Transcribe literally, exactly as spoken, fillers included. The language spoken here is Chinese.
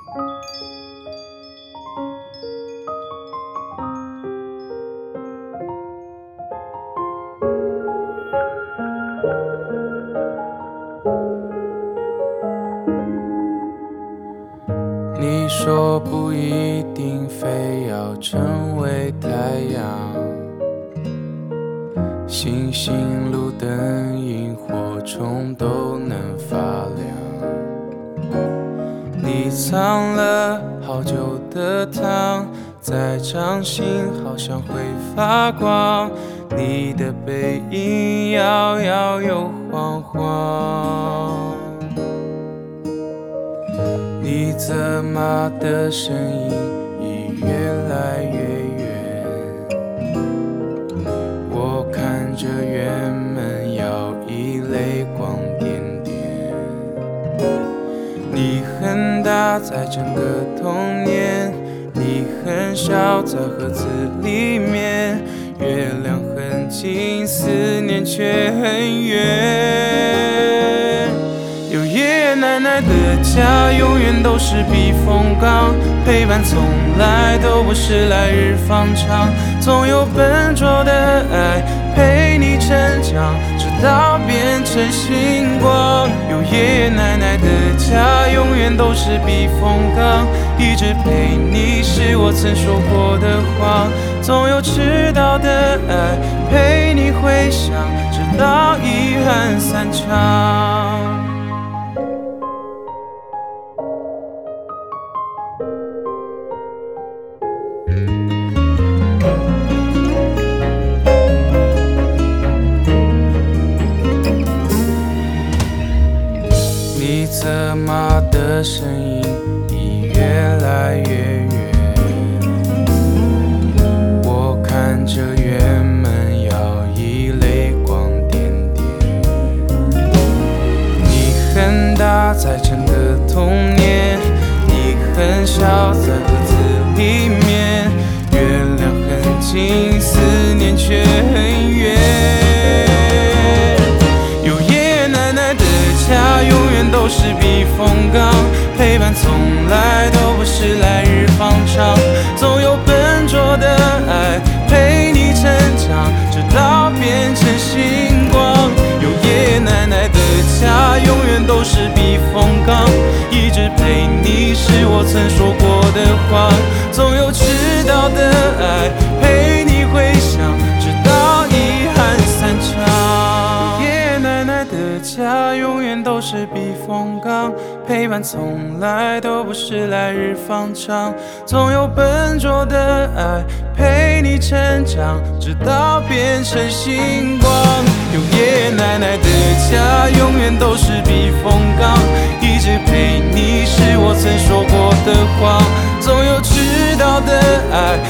你说不一定非要成为太阳，星星、路灯、萤火虫都能发亮。你藏了好久的糖，在掌心好像会发光。你的背影摇摇又晃晃，你责骂的声音已越来越远，我看着园门摇曳，泪光点点。你很大，在整个童年，你很小，在盒子里面，月亮很近，思念却很远。有爷爷奶奶的家，永远都是避风港，陪伴从来都不是来日方长，总有笨拙的爱陪你成长，直到变成星光。有爷爷奶奶的家，永远都是避风港，一直陪你是我曾说过的话，总有迟到的爱陪你回想，直到遗憾散场。你责骂的声音已越来越远，我看着园门摇曳，泪光点点。你很大，在整个童年，你很小，在盒子里面，月亮很近，思念却很远。有爷爷奶奶的家，永远都是避风港，陪伴从来都不是来日方长，总有笨拙的爱陪你成长，直到变成星光。有爷爷奶奶的家，永远都是避风港，一直陪你是我曾说过的话，总有迟到的爱陪你回想，直到遗憾散场。爷爷奶奶的家，永远都是避风港，陪伴从来都不是来日方长，总有笨拙的爱陪你成长，直到变成星光。有爷爷奶奶的家，永远都是避风港，一直陪你是我曾说过的话，总有迟到的爱